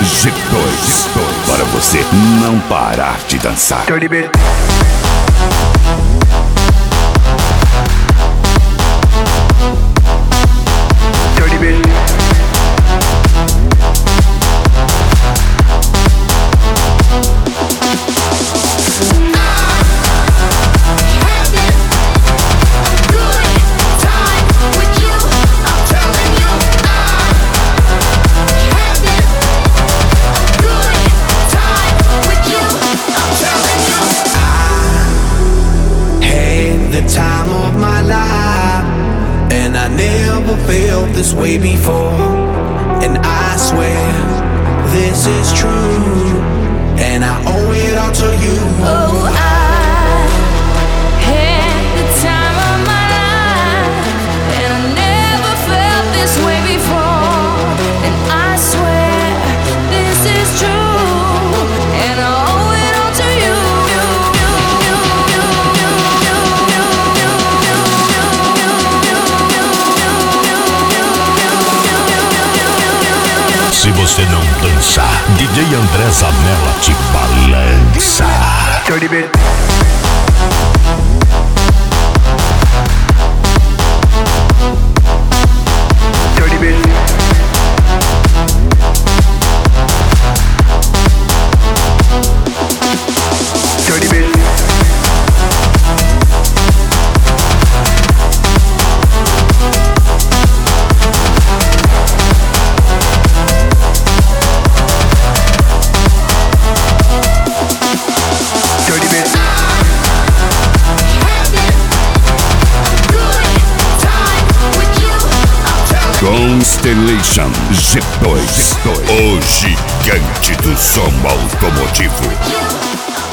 G2 para você não parar de dançar. Dirty bit. Dirty bit. Time of my life, and I never felt this way before. And I swear this is true, and I owe it all to you. Oh, I had the time of my life, and I never felt this way before. And I swear this is true, and I owe it all to you. Se você não dançar, DJ André Zanella te balança. Dirty bit. Dirty bit. Dirty bit. Dirty bit. Constellation G2, o gigante do som automotivo.